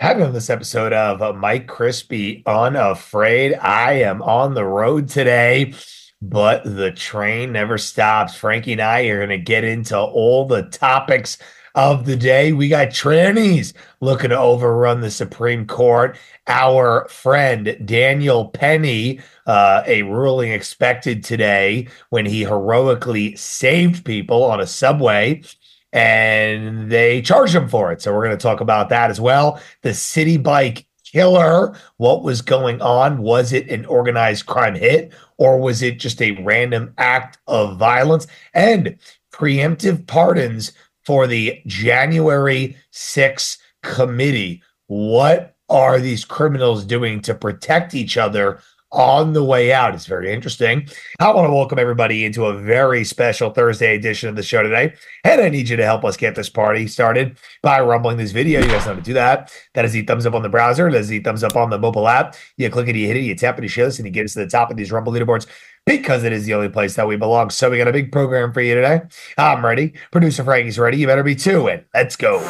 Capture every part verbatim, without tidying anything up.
Having on this episode of uh, Mike Crispy Unafraid. I am on the road today, but the train never stops. Frankie and I are going to get into all the topics of the day. We got trannies looking to overrun the Supreme Court. Our friend Daniel Penny, uh, a ruling expected today when he heroically saved people on a subway and they charged him for it. So we're going to talk about that as well. The city bike killer, what was going on? Was it an organized crime hit or was it just a random act of violence? And preemptive pardons for the January sixth committee. What are these criminals doing to protect each other on the way out? It's very interesting. I want to welcome everybody into a very special Thursday edition of the show today. And I need you to help us get this party started by rumbling this video. You guys know how to do that. That is the thumbs up on the browser. That is the thumbs up on the mobile app. You click it, you hit it, you tap it, you share this, and you get us to the top of these Rumble leaderboards because it is the only place that we belong. So we got a big program for you today. I'm ready. Producer Frankie's ready. You better be too. And let's go.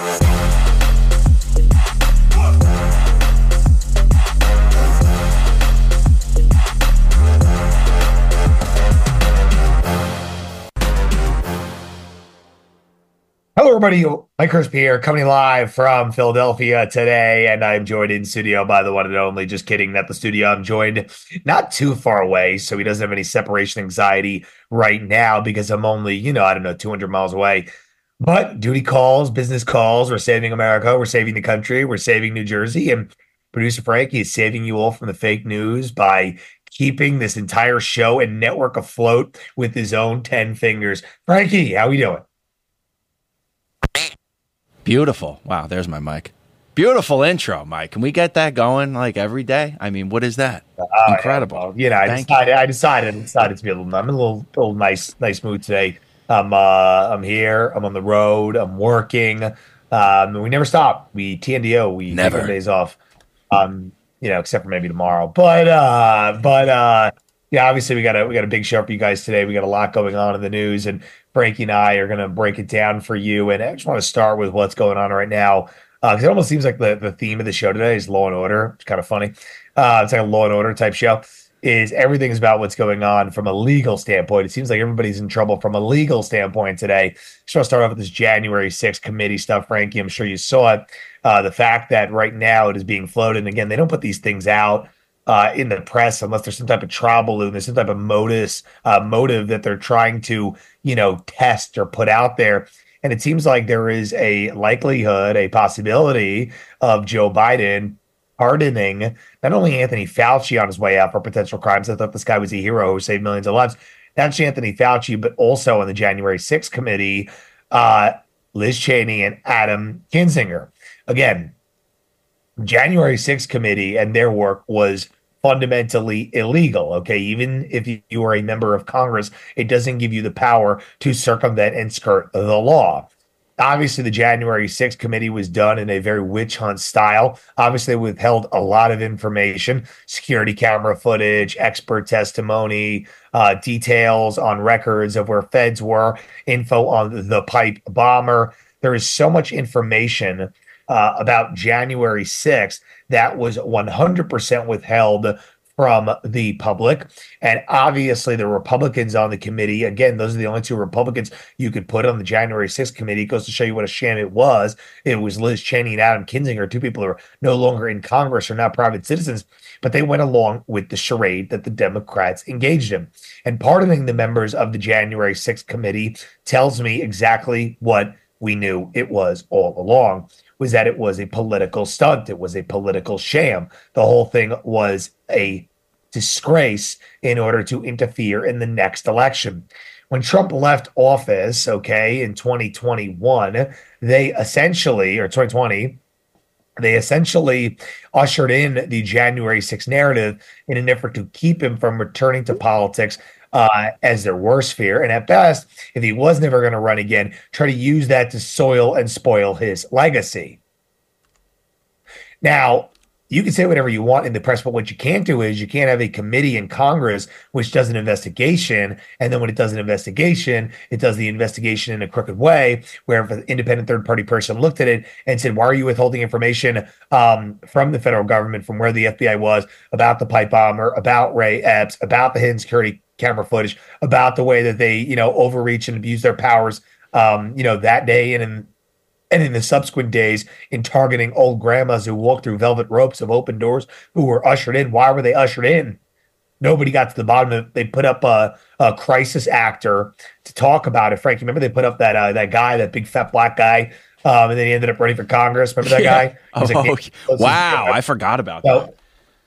Hello, everybody. Mike Crispy here, coming live from Philadelphia today, and I'm joined in studio by the one and only. Just kidding, not the studio. I'm joined not too far away, so he doesn't have any separation anxiety right now because I'm only, you know, I don't know, two hundred miles away. But duty calls, business calls. We're saving America. We're saving the country. We're saving New Jersey. And producer Frankie is saving you all from the fake news by keeping this entire show and network afloat with his own ten fingers. Frankie, how we doing? Beautiful. Wow, there's my mic. Beautiful intro, Mike. Can we get that going like every day? I mean, what is that? Uh, Incredible. Yeah, well, you know, I Thank decided, I decided, I decided to be a little, I'm in a little, little nice, nice mood today. I'm, uh, I'm here. I'm on the road. I'm working. Um, we never stop. We T N D O. We Never. take our days off. Um, you know, except for maybe tomorrow. But, uh, but, uh, yeah, obviously we got a we got a big show for you guys today. We got a lot going on in the news, and Frankie and I are going to break it down for you. And I just want to start with what's going on right now because uh, it almost seems like the, the theme of the show today is Law and Order. It's kind of funny. Uh, it's like a Law and Order type show. Is everything is about what's going on from a legal standpoint. It seems like everybody's in trouble from a legal standpoint today. Just want to start off with this January sixth committee stuff, Frankie. I'm sure you saw it. Uh, the fact that right now it is being floated. And again, they don't put these things out Uh, in the press, unless there's some type of trial balloon, there's some type of modus, uh, motive that they're trying to, you know, test or put out there. And it seems like there is a likelihood, a possibility of Joe Biden pardoning not only Anthony Fauci on his way out for potential crimes. I thought this guy was a hero who saved millions of lives. Not just Anthony Fauci, but also on the January sixth committee, uh, Liz Cheney and Adam Kinzinger. Again, January sixth committee and their work was fundamentally illegal. Okay. Even if you are a member of Congress, it doesn't give you the power to circumvent and skirt the law. Obviously, the January sixth committee was done in a very witch hunt style. Obviously, they withheld a lot of information, security camera footage, expert testimony, uh, details on records of where feds were, info on the pipe bomber. There is so much information Uh, about January sixth that was one hundred percent withheld from the public. And obviously the Republicans on the committee, again, those are the only two Republicans you could put on the January sixth committee. It goes to show you what a sham it was. It was Liz Cheney and Adam Kinzinger, two people who are no longer in Congress, are now private citizens, but they went along with the charade that the Democrats engaged in. And pardoning the members of the January sixth committee tells me exactly what we knew it was all along, was that it was a political stunt. It was a political sham. The whole thing was a disgrace in order to interfere in the next election. When Trump left office, okay, in twenty twenty-one, they essentially, or twenty twenty, they essentially ushered in the January sixth narrative in an effort to keep him from returning to politics uh, as their worst fear. And at best, if he was never going to run again, try to use that to soil and spoil his legacy. Now, you can say whatever you want in the press, but what you can't do is you can't have a committee in Congress which does an investigation. And then when it does an investigation, it does the investigation in a crooked way, where if an independent third party person looked at it and said, why are you withholding information um, from the federal government, from where the F B I was, about the pipe bomber, about Ray Epps, about the hidden security camera footage, about the way that they, you know, overreach and abuse their powers, um, you know, that day and in And in the subsequent days, in targeting old grandmas who walked through velvet ropes of open doors, who were ushered in. Why were they ushered in? Nobody got to the bottom of it. They put up a, a crisis actor to talk about it. Frank, you remember they put up that uh, that guy, that big fat black guy, um, and then he ended up running for Congress. Remember that Yeah. guy? Oh, like, wow. I forgot about so, that.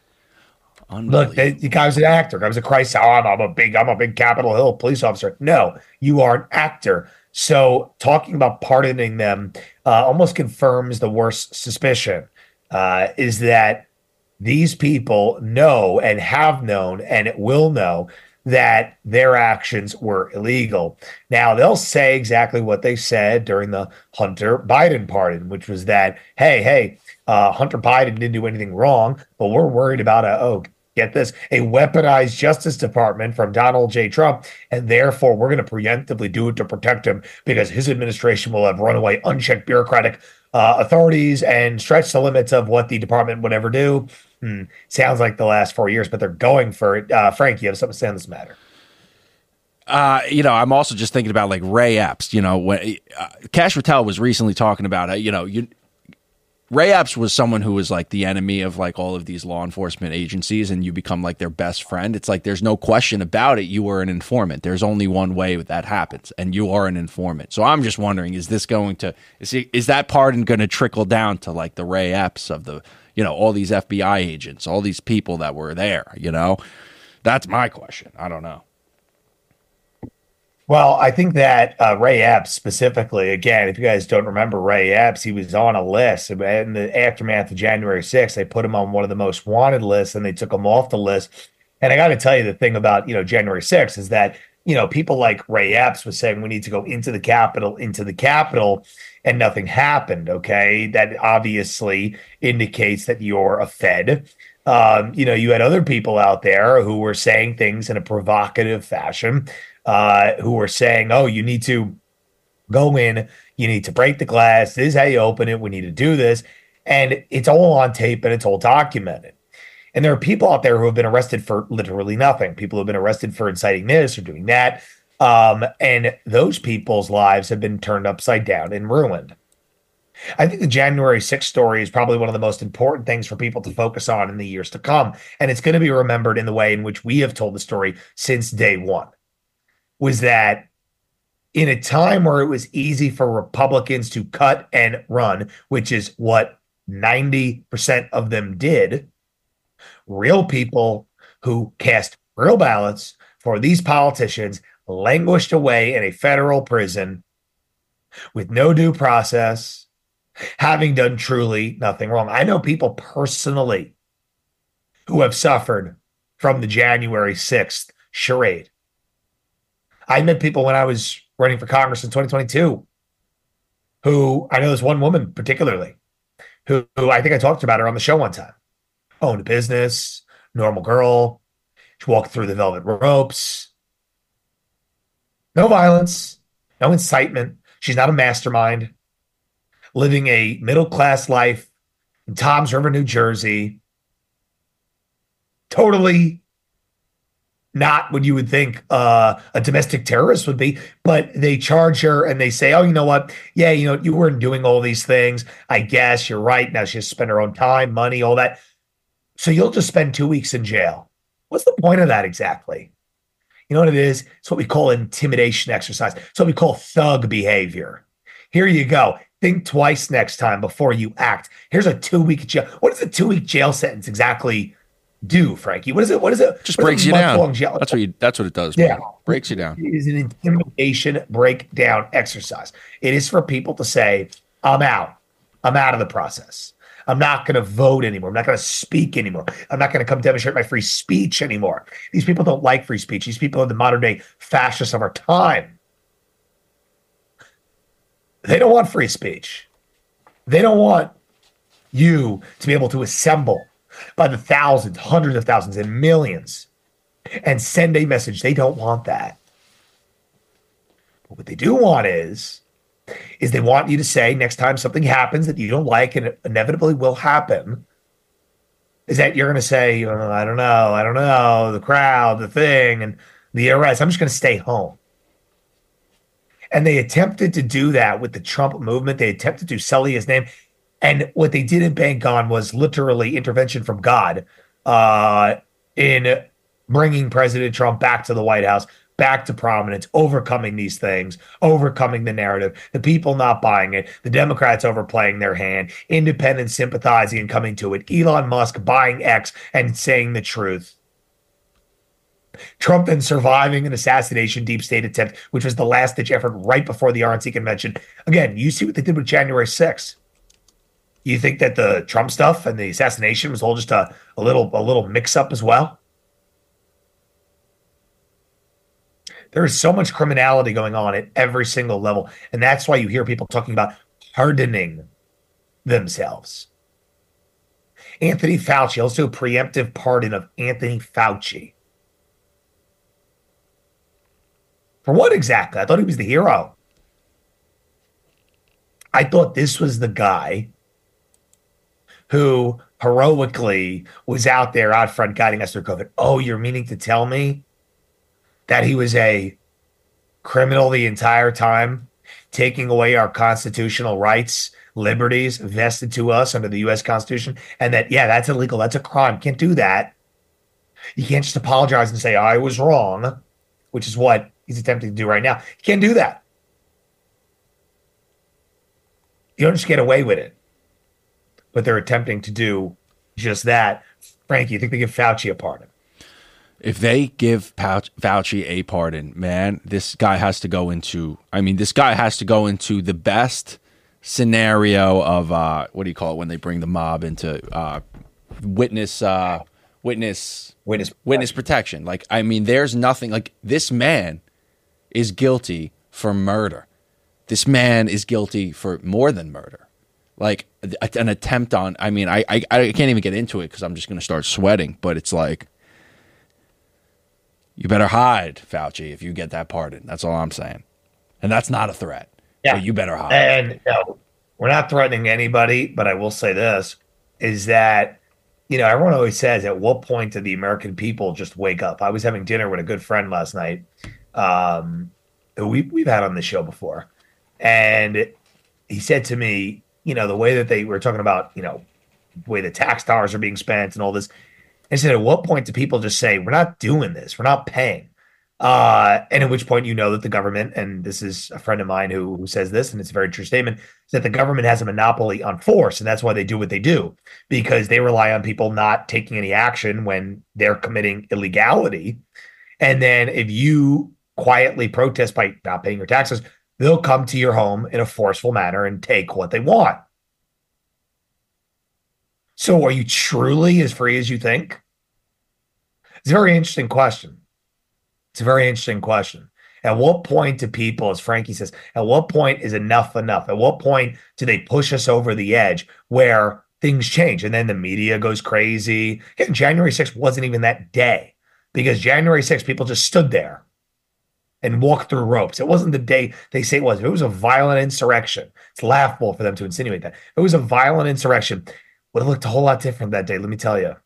Look, the, the guy was an actor. The guy was a crisis. Oh, I'm, I'm a big, I'm a big Capitol Hill police officer. No, you are an actor. So talking about pardoning them uh, almost confirms the worst suspicion, uh, is that these people know and have known and will know that their actions were illegal. Now, they'll say exactly what they said during the Hunter Biden pardon, which was that, hey, hey, uh, Hunter Biden didn't do anything wrong, but we're worried about a, oh, get this, a weaponized Justice Department from Donald J. Trump, and therefore we're going to preemptively do it to protect him because his administration will have runaway, unchecked bureaucratic uh, authorities and stretch the limits of what the department would ever do. Hmm. Sounds like the last four years, but they're going for it. Uh, Frank, you have something to say on this matter? Uh, you know, I'm also just thinking about like Ray Epps. You know, when uh, Kash Patel was recently talking about it, you know, you Ray Epps was someone who was like the enemy of like all of these law enforcement agencies, and you become like their best friend. It's like there's no question about it. You were an informant. There's only one way that happens, and you are an informant. So I'm just wondering, is this going to is he, is that pardon going to trickle down to like the Ray Epps of the, you know, all these F B I agents, all these people that were there? You know, that's my question. I don't know. Well, I think that uh, Ray Epps specifically, again, if you guys don't remember Ray Epps, he was on a list. In the aftermath of January sixth, they put him on one of the most wanted lists and they took him off the list. And I got to tell you, the thing about, you know, January sixth is that, you know, people like Ray Epps was saying we need to go into the Capitol, into the Capitol, and nothing happened. Okay. That obviously indicates that you're a Fed. Um, you know, you had other people out there who were saying things in a provocative fashion. Uh, who were saying, oh, you need to go in, you need to break the glass, this is how you open it, we need to do this. And it's all on tape and it's all documented. And there are people out there who have been arrested for literally nothing. People who have been arrested for inciting this or doing that. Um, and those people's lives have been turned upside down and ruined. I think the January sixth story is probably one of the most important things for people to focus on in the years to come. And it's going to be remembered in the way in which we have told the story since day one. Was that in a time where it was easy for Republicans to cut and run, which is what ninety percent of them did, real people who cast real ballots for these politicians languished away in a federal prison with no due process, having done truly nothing wrong. I know people personally who have suffered from the January sixth charade. I met people when I was running for Congress in twenty twenty-two who, I know there's one woman particularly, who, who I think I talked about her on the show one time. Owned a business, normal girl. She walked through the velvet ropes. No violence, no incitement. She's not a mastermind. Living a middle-class life in Toms River, New Jersey. Totally not what you would think uh, a domestic terrorist would be, but they charge her and they say, oh, you know what? Yeah, you know, you weren't doing all these things. I guess you're right. Now she has to spend her own time, money, all that. So you'll just spend two weeks in jail. What's the point of that exactly? You know what it is? It's what we call intimidation exercise. It's what we call thug behavior. Here you go. Think twice next time before you act. Here's a two-week jail. What is a two-week jail sentence exactly do, Frankie? What is it? What is it? Just what breaks is you down. Jail? That's what you, that's what it does. Yeah. Man. Breaks you down. It is an intimidation breakdown exercise. It is for people to say, I'm out. I'm out of the process. I'm not going to vote anymore. I'm not going to speak anymore. I'm not going to come demonstrate my free speech anymore. These people don't like free speech. These people are the modern day fascists of our time. They don't want free speech. They don't want you to be able to assemble by the thousands, hundreds of thousands, and millions, and send a message. They don't want that. But what they do want is, is they want you to say next time something happens that you don't like, and it inevitably will happen, is that you're going to say, oh, I don't know, I don't know, the crowd, the thing, and the arrest. I'm just going to stay home. And they attempted to do that with the Trump movement. They attempted to sully his name. And what they didn't bank on was literally intervention from God uh, in bringing President Trump back to the White House, back to prominence, overcoming these things, overcoming the narrative, the people not buying it, the Democrats overplaying their hand, independents sympathizing and coming to it, Elon Musk buying X and saying the truth. Trump then surviving an assassination deep state attempt, which was the last-ditch effort right before the R N C convention. Again, you see what they did with January sixth. You think that the Trump stuff and the assassination was all just a, a little a little mix-up as well? There is so much criminality going on at every single level, and that's why you hear people talking about pardoning themselves. Anthony Fauci, also preemptive pardon of Anthony Fauci. For what exactly? I thought he was the hero. I thought this was the guy who heroically was out there out front guiding us through COVID. Oh, you're meaning to tell me that he was a criminal the entire time, taking away our constitutional rights, liberties vested to us under the U S Constitution, and that, yeah, that's illegal. That's a crime. Can't do that. You can't just apologize and say, I was wrong, which is what he's attempting to do right now. You can't do that. You don't just get away with it. But they're attempting to do just that. Frankie, you think they give Fauci a pardon? If they give Fauci a pardon, man, this guy has to go into, I mean, this guy has to go into the best scenario of, uh, what do you call it when they bring the mob into uh, witness, uh, witness, witness, witness protection. Like, I mean, there's nothing, like, this man is guilty for murder. This man is guilty for more than murder. Like, an attempt on, I mean, I, I, I can't even get into it because I'm just going to start sweating, but it's like, you better hide, Fauci, if you get that pardon. That's all I'm saying. And that's not a threat. Yeah. So you better hide. And no, we're not threatening anybody, but I will say this, is that, you know, everyone always says, at what point did the American people just wake up? I was having dinner with a good friend last night, um, who we, we've had on the show before. And he said to me, you know, the way that they were talking about, you know, the way the tax dollars are being spent and all this. I said, at what point do people just say, we're not doing this, we're not paying? Uh, and at which point you know that the government, and this is a friend of mine who, who says this, and it's a very true statement, is that the government has a monopoly on force, and that's why they do what they do, because they rely on people not taking any action when they're committing illegality. And then if you quietly protest by not paying your taxes, they'll come to your home in a forceful manner and take what they want. So are you truly as free as you think? It's a very interesting question. It's a very interesting question. At what point do people, as Frankie says, at what point is enough enough? At what point do they push us over the edge where things change? And then the media goes crazy. Again, January sixth wasn't even that day, because January sixth, people just stood there and walked through ropes. It wasn't the day they say it was. If it was a violent insurrection, it's laughable for them to insinuate that. If it was a violent insurrection, would have looked a whole lot different that day, let me tell you.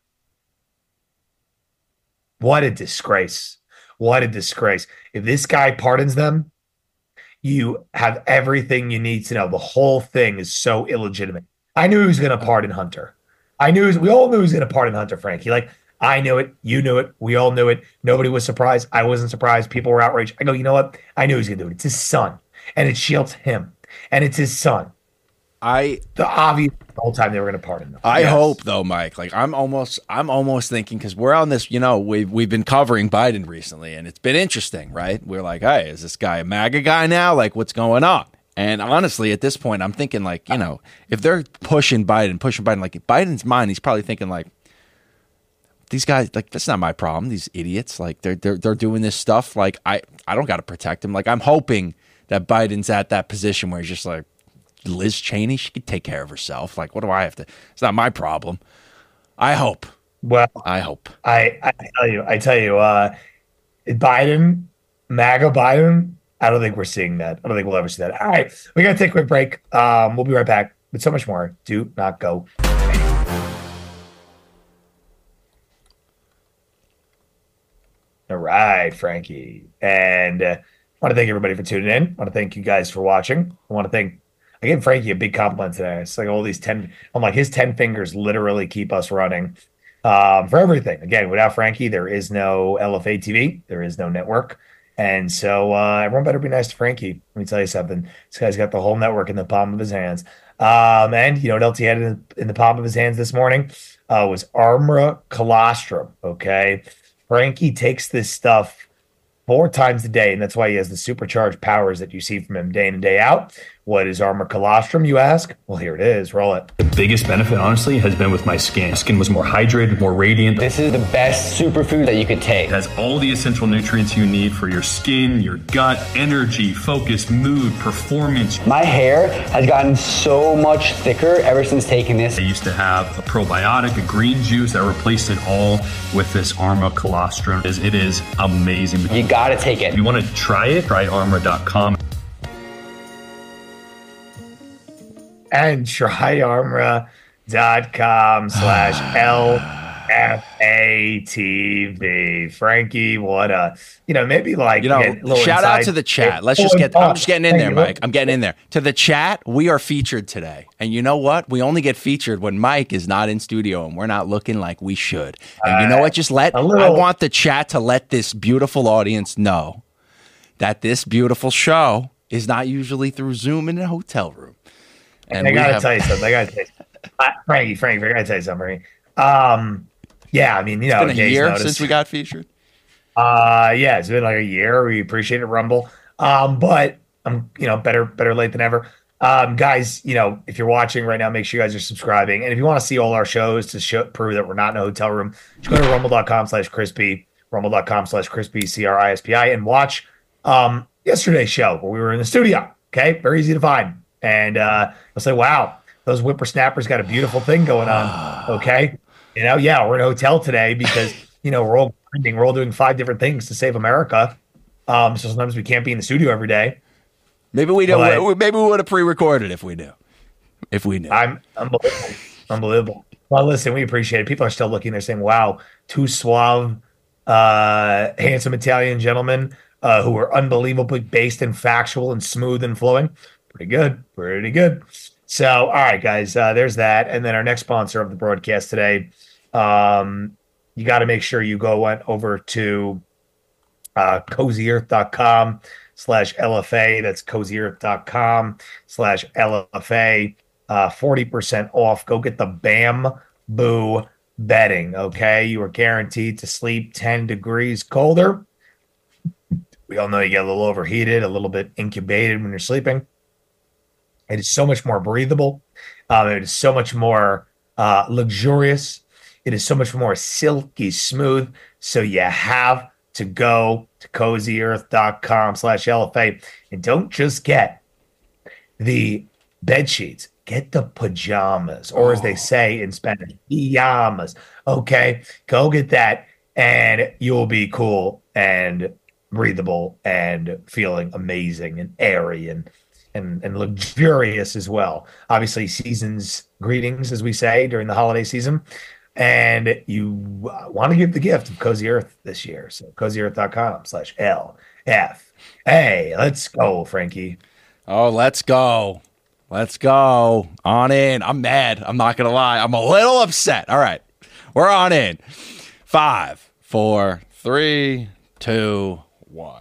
What a disgrace. What a disgrace. If this guy pardons them, you have everything you need to know. The whole thing is so illegitimate. I knew he was going to pardon Hunter. I knew, was, we all knew he was going to pardon Hunter, Frankie. Like, I knew it. You knew it. We all knew it. Nobody was surprised. I wasn't surprised. People were outraged. I go, you know what? I knew he was going to do it. It's his son. And it shields him. And it's his son. I the obvious the whole time they were going to pardon them. I yes. hope though, Mike. Like I'm almost, I'm almost thinking, because we're on this. You know, we've we've been covering Biden recently, and it's been interesting, right? We're like, hey, is this guy a MAGA guy now? Like, what's going on? And honestly, at this point, I'm thinking like, you know, if they're pushing Biden, pushing Biden, like Biden's mind, he's probably thinking like, these guys, like, that's not my problem. These idiots, like, they're they're they're doing this stuff. Like, I I don't got to protect him. Like, I'm hoping that Biden's at that position where he's just like, Liz Cheney, she could take care of herself. Like, what do I have to? It's not my problem. I hope. Well, I hope. I I tell you, I tell you, uh, Biden, MAGA Biden. I don't think we're seeing that. I don't think we'll ever see that. All right, we got to take a quick break. Um, we'll be right back with so much more. Do not go. All right, Frankie. And uh, I want to thank everybody for tuning in. I want to thank you guys for watching. I want to thank, I gave Frankie a big compliment today. It's like all these ten, I'm like, his ten fingers literally keep us running um, for everything. Again, without Frankie, there is no L F A T V, there is no network. And so uh, everyone better be nice to Frankie. Let me tell you something. This guy's got the whole network in the palm of his hands. Um, and you know what else he had in, in the palm of his hands this morning uh, was Armra Colostrum. Okay. Frankie takes this stuff four times a day, and that's why he has the supercharged powers that you see from him day in and day out. What is Armra Colostrum, you ask? Well, here it is. Roll it. The biggest benefit, honestly, has been with my skin. Skin was more hydrated, more radiant. This is the best superfood that you could take. It has all the essential nutrients you need for your skin, your gut, energy, focus, mood, performance. My hair has gotten so much thicker ever since taking this. I used to have a probiotic, a green juice that replaced it all with this Armra Colostrum. It is amazing. You gotta take it. If you want to try it, try armra dot com. And try armra dot com slash L F A T V. Frankie, what a, you know, maybe like, you know, shout out to the chat. Let's just get, I'm just getting in there, Mike. I'm getting in there. To the chat, we are featured today. And you know what? We only get featured when Mike is not in studio and we're not looking like we should. And you know what? Just let, little, I want the chat to let this beautiful audience know that this beautiful show is not usually through Zoom in a hotel room. And I gotta have... tell you something. I gotta tell you something. Uh, Frankie, Frankie, I gotta tell you something. Um, yeah, I mean, you know, it's been a year noticed. since we got featured. Uh, yeah, it's been like a year. We appreciate it, Rumble. Um, but I'm, you know, better, better late than ever. Um, guys, you know, if you're watching right now, make sure you guys are subscribing. And if you want to see all our shows to show, prove that we're not in a hotel room, just go to rumble dot com slash crispy, rumble dot com slash crispy, C R I S P I, and watch um yesterday's show where we were in the studio. Okay, very easy to find. And uh, I'll say, wow, those whippersnappers got a beautiful thing going on. Okay. You know, yeah, we're in a hotel today because, you know, we're all grinding. We're all doing five different things to save America. Um, so sometimes we can't be in the studio every day. Maybe we don't. But, maybe we would have pre-recorded if we knew. If we knew. I'm unbelievable. Unbelievable. Well, listen, we appreciate it. People are still looking. They're saying, wow, two suave, uh, handsome Italian gentlemen uh, who are unbelievably based and factual and smooth and flowing. Pretty good. Pretty good. So, all right, guys, uh, there's that. And then our next sponsor of the broadcast today, um, you got to make sure you go went over to uh, cozy earth dot com slash L F A. That's cozy earth dot com slash L F A. Uh, forty percent off. Go get the Bamboo bedding, okay? You are guaranteed to sleep ten degrees colder. We all know you get a little overheated, a little bit incubated when you're sleeping. It is so much more breathable. Um, it is so much more uh, luxurious. It is so much more silky smooth. So you have to go to cozy earth dot com slash L F A. And don't just get the bed sheets. Get the pajamas, or as they say in Spanish, pajamas. Okay, go get that, and you'll be cool and breathable and feeling amazing and airy and And, and luxurious as well. Obviously, season's greetings, as we say, during the holiday season. And you want to give the gift of Cozy Earth this year. So cozy earth dot com slash L F A. Let's go, Frankie. Oh, let's go. Let's go. On in. I'm mad. I'm not going to lie. I'm a little upset. All right. We're on in. Five, four, three, two, one.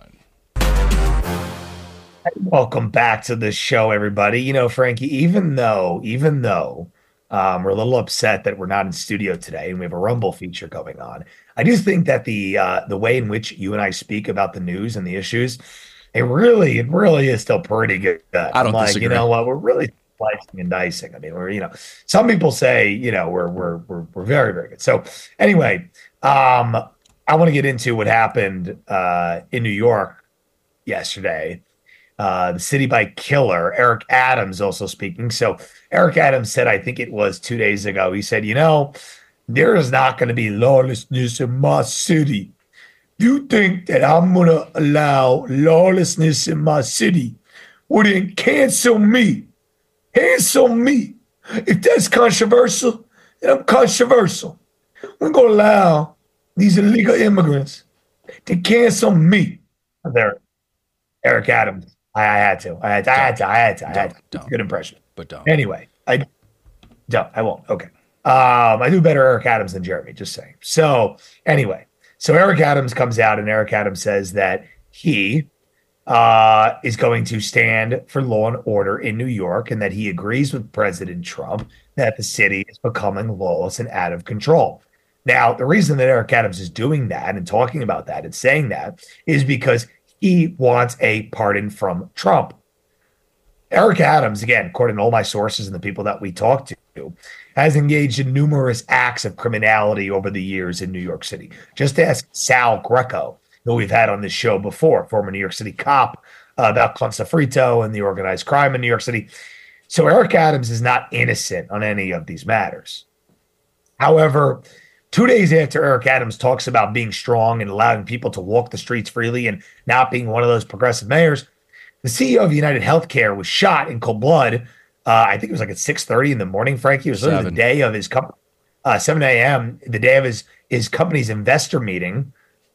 Welcome back to the show, everybody. You know, Frankie, even though, even though um, we're a little upset that we're not in studio today and we have a Rumble feature going on, I do think that the uh, the way in which you and I speak about the news and the issues, it really, it really is still pretty good. I don't I'm like, disagree. You know what? We're really slicing and dicing. I mean, we're, you know, some people say, you know, we're we're we're we're very, very good. So anyway, um, I want to get into what happened uh, in New York yesterday. Uh, the city bike killer, Eric Adams, also speaking. So Eric Adams said, I think it was two days ago, he said, you know, there is not going to be lawlessness in my city. You think that I'm going to allow lawlessness in my city? Well, then cancel me. Cancel me. If that's controversial, then I'm controversial. We're going to allow these illegal immigrants to cancel me. There, Eric Adams. I, I had to. I had to. I had to. I had to. I had to. Don't. Good impression. But don't. Anyway, I don't. I won't. Okay. Um, I do better Eric Adams than Jeremy, just saying. So anyway, so Eric Adams comes out and Eric Adams says that he uh, is going to stand for law and order in New York and that he agrees with President Trump that the city is becoming lawless and out of control. Now, the reason that Eric Adams is doing that and talking about that and saying that is because he wants a pardon from Trump. Eric Adams, again, according to all my sources and the people that we talked to, has engaged in numerous acts of criminality over the years in New York City. Just ask Sal Greco, who we've had on this show before, former New York City cop, uh, about Consafrito and the organized crime in New York City. So Eric Adams is not innocent on any of these matters. However, two days after Eric Adams talks about being strong and allowing people to walk the streets freely and not being one of those progressive mayors, the C E O of United Healthcare was shot in cold blood. Uh, I think it was like at six thirty in the morning, Frankie. It was literally the day of his company, uh, seven a.m., the day of his, his company's investor meeting.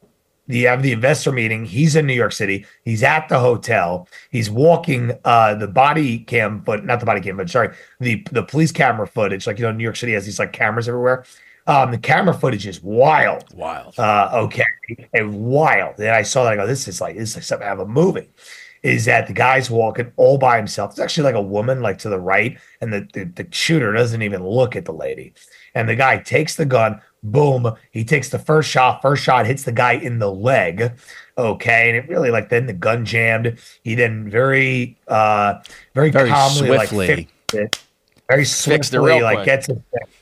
The of the investor meeting, he's in New York City. He's at the hotel. He's walking uh, the body cam, but not the body cam, but sorry, the the police camera footage. Like, you know, New York City has these like cameras everywhere. Um, the camera footage is wild. Wild. Uh, okay. And wild. And I saw that. I go, this is like, this is like something out of a movie. Is that the guy's walking all by himself. It's actually like a woman like to the right. And the, the, the shooter doesn't even look at the lady. And the guy takes the gun. Boom. He takes the first shot. First shot hits the guy in the leg. Okay. And it really like then the gun jammed. He then very, uh, very, very calmly, swiftly. like fixed it. Very swiftly, like quick. Gets it.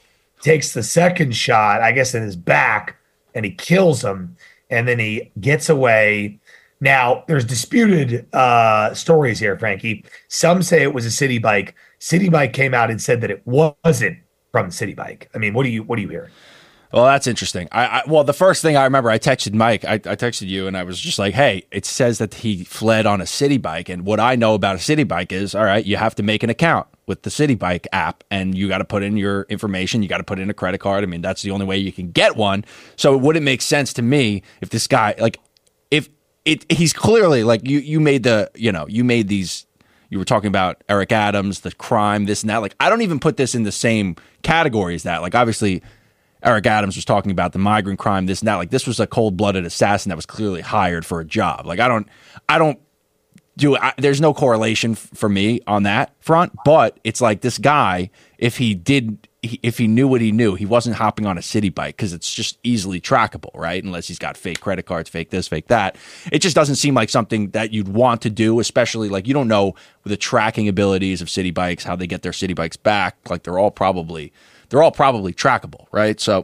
Takes the second shot, I guess, in his back, and he kills him, and then he gets away. Now, there's disputed uh, stories here, Frankie. Some say it was a City Bike. City Bike came out and said that it wasn't from City Bike. I mean, what do you what do you hear? Well, that's interesting. I, I well, the first thing I remember, I texted Mike. I, I texted you, and I was just like, "Hey, it says that he fled on a City Bike, and what I know about a City Bike is, all right, you have to make an account with the City Bike app, and you got to put in your information. You got to put in a credit card. I mean, that's the only way you can get one. So it wouldn't make sense to me if this guy, like, if it, he's clearly like you. You made the, you know, you made these. You were talking about Eric Adams, the crime, this and that. Like, I don't even put this in the same category as that. Like, obviously, Eric Adams was talking about the migrant crime, this and that. Like, this was a cold-blooded assassin that was clearly hired for a job. Like, I don't, I don't do. I, there's no correlation f- for me on that front. But it's like this guy, if he did, he, if he knew what he knew, he wasn't hopping on a City Bike because it's just easily trackable, right? Unless he's got fake credit cards, fake this, fake that. It just doesn't seem like something that you'd want to do, especially like you don't know the tracking abilities of City Bikes, how they get their City Bikes back. Like they're all probably. They're all probably trackable, right? So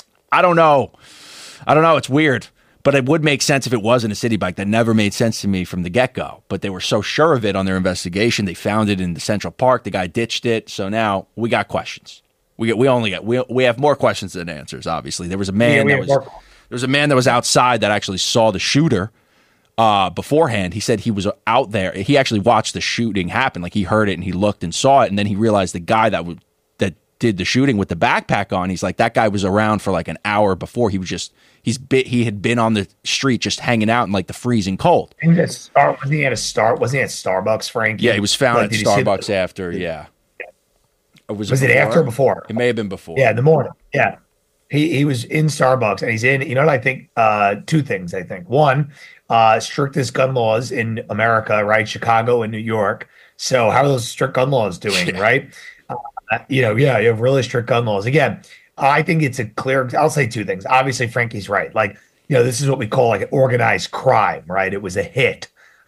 I don't know. I don't know. It's weird, but it would make sense if it wasn't a City Bike. That never made sense to me from the get-go, but they were so sure of it on their investigation. They found it in the Central Park. The guy ditched it. So now we got questions. We get, we only get, we, we have more questions than answers. Obviously there was a man yeah, that was, more. there was a man that was outside that actually saw the shooter uh, beforehand. He said he was out there. He actually watched the shooting happen. Like he heard it and he looked and saw it. And then he realized the guy that would, did the shooting with the backpack on, he's like, that guy was around for like an hour before. He was just, he's bit, he had been on the street just hanging out in like the freezing cold. And that start, wasn't he at a start? Wasn't he at Starbucks, Frank? Yeah, he was found like, at Starbucks the, after, yeah. yeah. Was, was it, it after or before? It may have been before. Yeah, in the morning. Yeah. He he was in Starbucks and he's in, you know what I think? Uh, two things, I think. One, uh, strictest gun laws in America, right? Chicago and New York. So how are those strict gun laws doing, yeah. right? Uh, you know, yeah, you have really strict gun laws. Again, I think it's a clear, I'll say two things. Obviously, Frankie's right. Like, you know, this is what we call like an organized crime, right? It was a hit,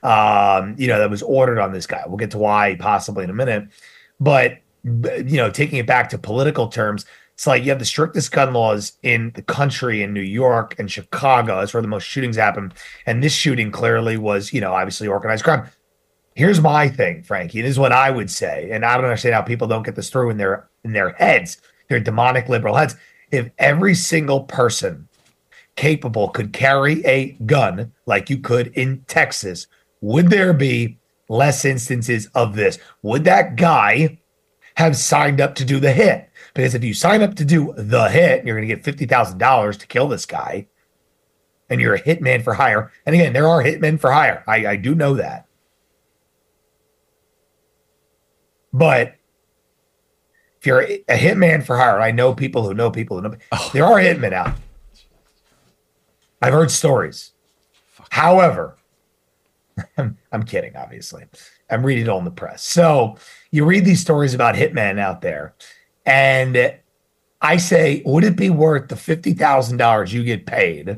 um, you know, that was ordered on this guy. We'll get to why possibly in a minute. But, you know, taking it back to political terms, it's like you have the strictest gun laws in the country in New York and Chicago. That's where the most shootings happen. And this shooting clearly was, you know, obviously organized crime. Here's my thing, Frankie. This is what I would say, and I don't understand how people don't get this through in their in their heads, their demonic liberal heads. if every single person capable could carry a gun like you could in Texas, would there be less instances of this? Would that guy have signed up to do the hit? Because if you sign up to do the hit, you're going to get fifty thousand dollars to kill this guy, and you're a hitman for hire. And again, there are hitmen for hire. I, I do know that. But if you're a hitman for hire, I know people who know people who know. Oh. There are hitmen out. I've heard stories. Fuck. However, I'm, I'm kidding, obviously. I'm reading it all in the press. So you read these stories about hitmen out there, and I say, would it be worth the fifty thousand dollars you get paid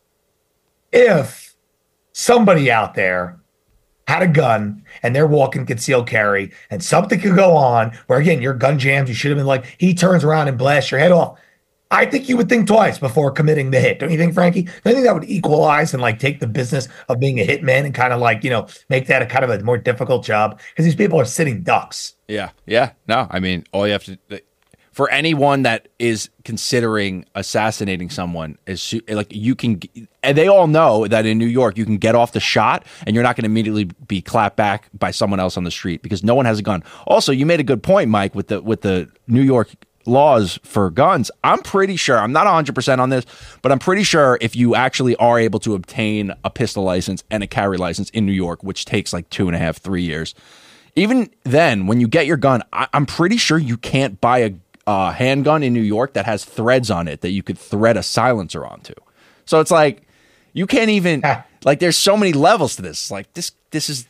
if somebody out there had a gun and they're walking concealed carry and something could go on where, again, your gun jams, you should have been like, he turns around and blasts your head off. I think you would think twice before committing the hit. Don't you think, Frankie? Don't you think that would equalize and like take the business of being a hitman and kind of like, you know, make that a kind of a more difficult job? Because these people are sitting ducks. Yeah. Yeah. No, I mean, all you have to, for anyone that is considering assassinating someone, is like you can, and they all know that in New York, you can get off the shot and you're not going to immediately be clapped back by someone else on the street because no one has a gun. Also, you made a good point, Mike, with the, with the New York laws for guns. I'm pretty sure, I'm not one hundred percent on this, but I'm pretty sure if you actually are able to obtain a pistol license and a carry license in New York, which takes like two and a half, three years, even then, when you get your gun, I, I'm pretty sure you can't buy a uh, handgun in New York that has threads on it that you could thread a silencer onto. So it's like, you can't even, like, there's so many levels to this. Like, this, this is,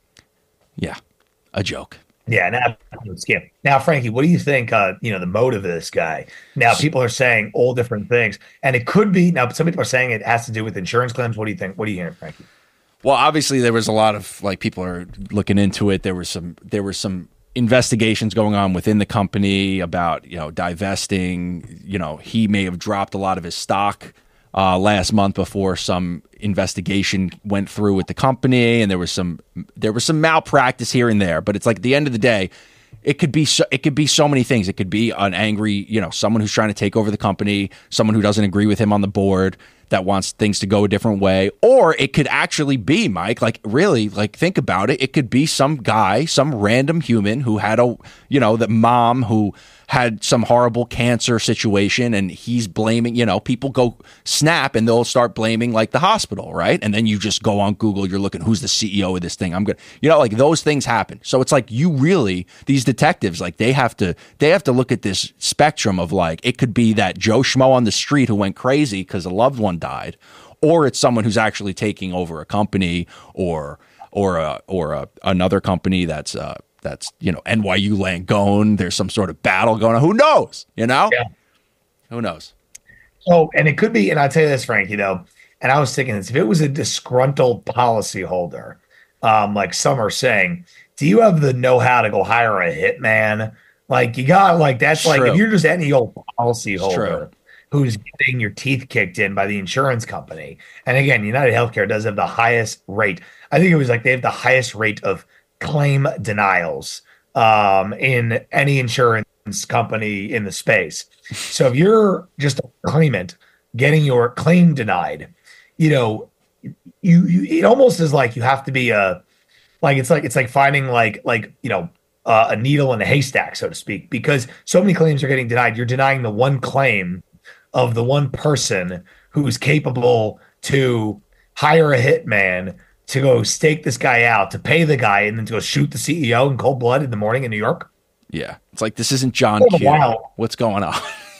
yeah, a joke. Yeah, now, scam. Now, Frankie, what do you think, uh, you know, the motive of this guy? Now, people are saying all different things, and it could be, now, some people are saying it has to do with insurance claims. What do you think? What are you hearing, Frankie? Well, obviously, there was a lot of, like, people are looking into it. There was some, there were some investigations going on within the company about, you know, divesting. You know, he may have dropped a lot of his stock uh, last month before some investigation went through with the company, and there was some there was some malpractice here and there. But it's like at the end of the day, it could be so, it could be so many things. It could be an angry, you know, someone who's trying to take over the company, someone who doesn't agree with him on the board, that wants things to go a different way. Or it could actually be, Mike, like really, like think about it. It could be some guy, some random human who had a, you know, the mom who had some horrible cancer situation and he's blaming, you know, people go snap and they'll start blaming like the hospital, right? And then you just go on Google, you're looking, who's the C E O of this thing? I'm good. You know, like those things happen. So it's like you really, these detectives, like they have to, they have to look at this spectrum of like, it could be that Joe Schmo on the street who went crazy because a loved one died, or it's someone who's actually taking over a company or, or, a, or a, another company that's, uh, that's, you know, N Y U Langone. There's some sort of battle going on. Who knows? You know? Yeah. Who knows? So, and it could be, and I'll tell you this, Frankie, though, and I was thinking this, if it was a disgruntled policyholder, um, like some are saying, do you have the know-how to go hire a hitman? Like, you got, like, that's It's like, true. if you're just any old policyholder who's getting your teeth kicked in by the insurance company, and again, United Healthcare does have the highest rate. I think it was like they have the highest rate of claim denials um, in any insurance company in the space. So if you're just a claimant getting your claim denied, you know, you, you it almost is like you have to be a like it's like it's like finding like like you know uh, a needle in a haystack, so to speak, because so many claims are getting denied. You're denying the one claim of the one person who's capable to hire a hitman to go stake this guy out, to pay the guy, and then to go shoot the C E O in cold blood in the morning in New York. Yeah. It's like, this isn't John It's a Q. wild- What's going on?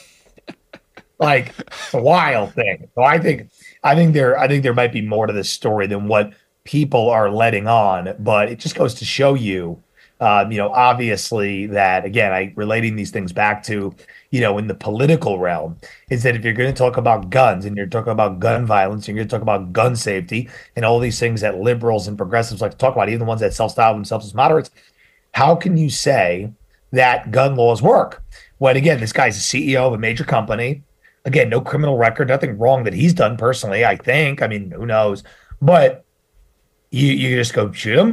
Like, it's a wild thing. So I think, I think there, I think there might be more to this story than what people are letting on. But it just goes to show you, um, you know, obviously that again, I relating these things back to, you know, in the political realm, is that if you're going to talk about guns and you're talking about gun violence, and you're going to talk about gun safety and all these things that liberals and progressives like to talk about, even the ones that self-style themselves as moderates, how can you say that gun laws work when, again, this guy's a C E O of a major company? Again, no criminal record, nothing wrong that he's done personally, I think. I mean, who knows? But you you just go shoot him,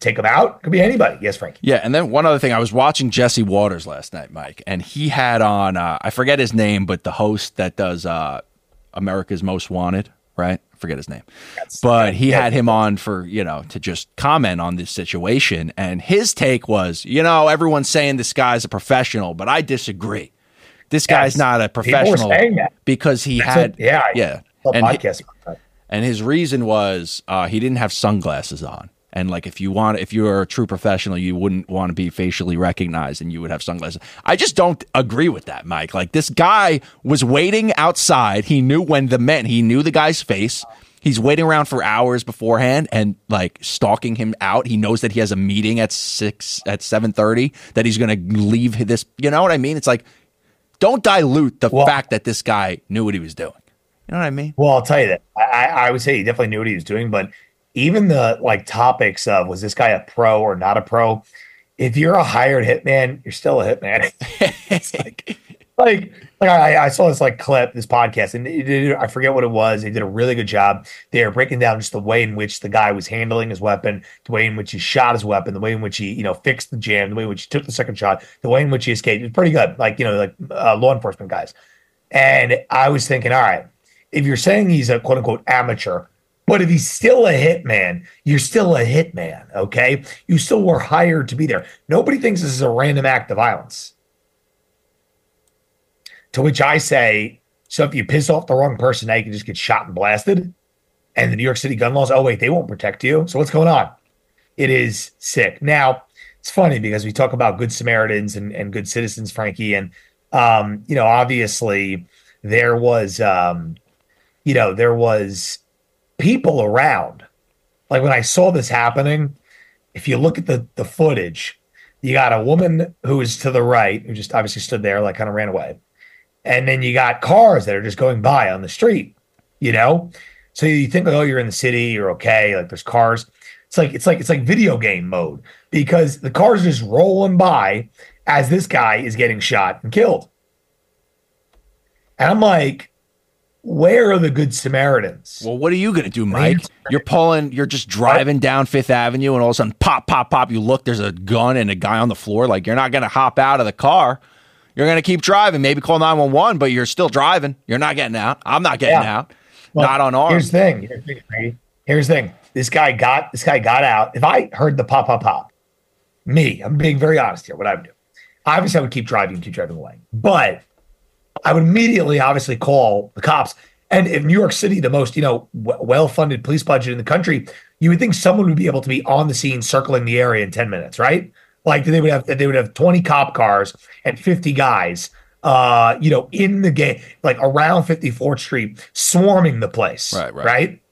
take them out. Could be anybody. Yes, Frank. Yeah, and then one other thing, I was watching Jesse Waters last night, Mike, and he had on, uh, I forget his name, but the host that does uh, America's Most Wanted, right? I forget his name. That's, but he yeah. had him on for, you know, to just comment on this situation, and his take was, you know, everyone's saying this guy's a professional, but I disagree. This guy's yes. not a professional because he That's had, a, yeah, yeah. And, podcast he, and his reason was uh, he didn't have sunglasses on. And like, if you want, if you're a true professional, you wouldn't want to be facially recognized and you would have sunglasses. I just don't agree with that, Mike. Like, this guy was waiting outside. He knew when the man, he knew the guy's face. He's waiting around for hours beforehand and like stalking him out. He knows that he has a meeting at six, at seven thirty, that he's going to leave this. You know what I mean? It's like, don't dilute the well, fact that this guy knew what he was doing. You know what I mean? Well, I'll tell you that. I, I would say he definitely knew what he was doing, but even the like topics of, was this guy a pro or not a pro? If you're a hired hitman, you're still a hitman. It's like, like, like I, I saw this like clip, this podcast, and it did, I forget what it was. They did a really good job. They were breaking down just the way in which the guy was handling his weapon, the way in which he shot his weapon, the way in which he, you know, fixed the jam, the way in which he took the second shot, the way in which he escaped. It was pretty good. Like, you know, like uh, law enforcement guys. And I was thinking, all right, if you're saying he's a quote unquote amateur, but if he's still a hitman, you're still a hitman, okay? You still were hired to be there. Nobody thinks this is a random act of violence. To which I say, so if you piss off the wrong person, now you can just get shot and blasted? And the New York City gun laws, oh, wait, they won't protect you. So what's going on? It is sick. Now, it's funny because we talk about good Samaritans and, and good citizens, Frankie. And, um, you know, obviously there was, um, you know, there was people around. Like when I saw this happening, if you look at the the footage, you got a woman who is to the right, who just obviously stood there, like kind of ran away. And then you got cars that are just going by on the street, you know? So you think, like, oh, you're in the city, you're okay, like there's cars. It's like it's like it's like video game mode, because the cars are just rolling by as this guy is getting shot and killed. And I'm like, where are the good Samaritans? Well, what are you going to do, Mike? You're pulling, you're just driving down Fifth Avenue, and all of a sudden, pop, pop, pop, you look, there's a gun and a guy on the floor. Like, you're not going to hop out of the car. You're going to keep driving, maybe call nine one one, but you're still driving. You're not getting out. I'm not getting yeah. out. Well, not unarmed. Here's the thing. Here's the thing. Here's the thing. This guy got, this guy got out. If I heard the pop, pop, pop, me, I'm being very honest here, what I would do. Obviously, I would keep driving and keep driving away. But I would immediately, obviously, call the cops. And if New York City, the most, you know, w- well-funded police budget in the country, you would think someone would be able to be on the scene, circling the area in ten minutes, right? Like they would have, they would have twenty cop cars and fifty guys, uh, you know, in the game, like around fifty-fourth Street, swarming the place, right, right, right?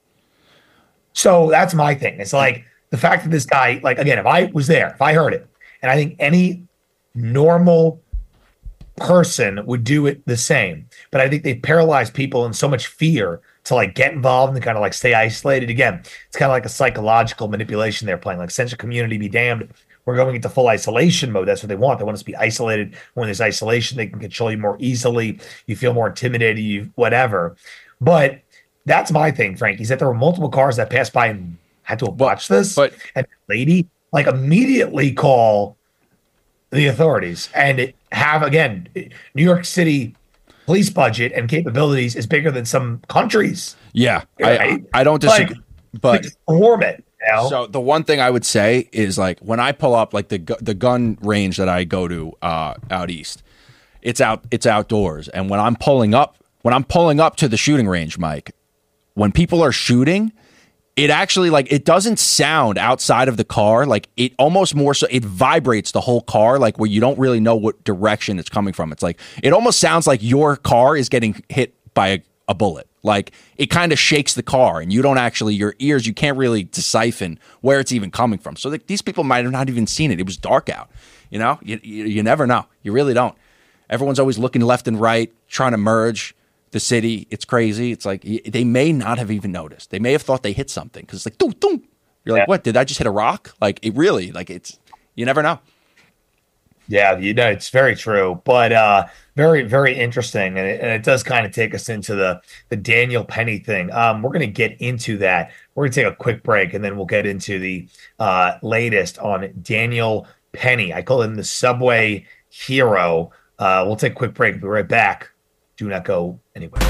So that's my thing. It's like the fact that this guy, like again, if I was there, if I heard it, and I think any normal person would do it the same, but I think they paralyze people in so much fear to like get involved and kind of like stay isolated. Again, it's kind of like a psychological manipulation they're playing, like sense of community, be damned. We're going into full isolation mode. That's what they want. They want us to be isolated. When there's isolation, they can control you more easily. You feel more intimidated, you whatever. But that's my thing, Frank, is that there were multiple cars that passed by and had to watch this. But and the lady like immediately call the authorities and have, again, New York City police budget and capabilities is bigger than some countries. Yeah, right? I, I don't disagree, like, but warm it. You know? So the one thing I would say is like when I pull up, like the the gun range that I go to uh, out east, it's out it's outdoors, and when I'm pulling up, when I'm pulling up to the shooting range, Mike, when people are shooting, it actually like it doesn't sound outside of the car, like it almost more so it vibrates the whole car, like where you don't really know what direction it's coming from. It's like it almost sounds like your car is getting hit by a, a bullet. Like it kind of shakes the car, and you don't actually, your ears, you can't really decipher where it's even coming from. So like, these people might have not even seen it. It was dark out. You know, you, you you never know. You really don't. Everyone's always looking left and right, trying to merge the city. It's crazy. It's like they may not have even noticed. They may have thought they hit something because it's like, doom, doom. You're yeah. like, what? Did I just hit a rock? Like it really, like it's, you never know. Yeah, you know, it's very true, but uh, very, very interesting. And it, and it does kind of take us into the, the Daniel Penny thing. Um, we're going to get into that We're going to take a quick break, and then we'll get into the uh, latest on Daniel Penny. I call him the Subway Hero. Uh, we'll take a quick break. We'll be right back. Do not go anywhere.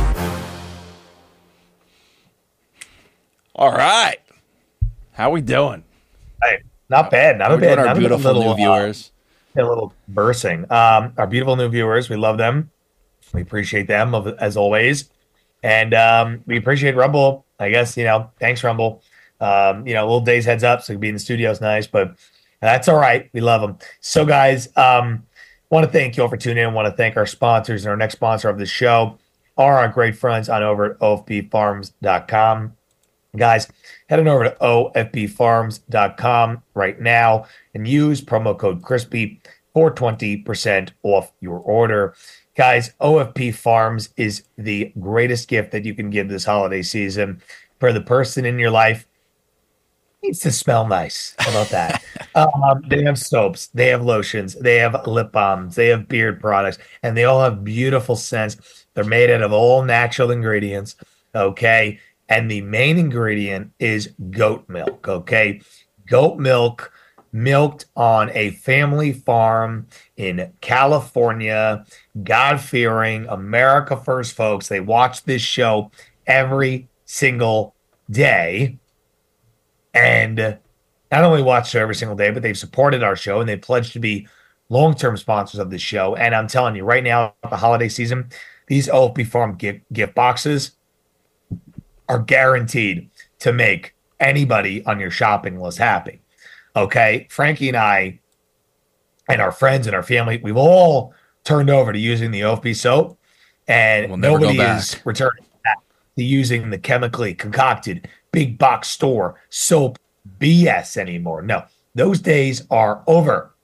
All right. How we doing? Hey, not bad. Not How a we bad. doing, our Not beautiful a little, new viewers. Uh, a little bursing. Um, our beautiful new viewers. We love them. We appreciate them as always. And um, we appreciate Rumble. I guess, you know, thanks, Rumble. Um, you know, a little days heads up, so be in the studio is nice, but that's all right. We love them. So, guys, um, want to thank you all for tuning in. Want to thank our sponsors, and our next sponsor of the show are our great friends on over at O F B farms dot com. Guys, head on over to O F B farms dot com right now and use promo code Crispy for twenty percent off your order. Guys, O F B Farms is the greatest gift that you can give this holiday season for the person in your life. Needs to smell nice. How about that? um, they have soaps, they have lotions, they have lip balms, they have beard products, and they all have beautiful scents. They're made out of all natural ingredients, okay? And the main ingredient is goat milk, okay? Goat milk, milked on a family farm in California. God-fearing, America First folks. They watch this show every single day. And not only watch the show every single day, but they've supported our show and they've pledged to be long-term sponsors of the show. And I'm telling you, right now, the holiday season, these O F B Farm gift, gift boxes are guaranteed to make anybody on your shopping list happy. Okay, Frankie and I and our friends and our family, we've all turned over to using the O F B soap, and we'll nobody is returning back to using the chemically concocted big box store soap B S anymore. No, those days are over.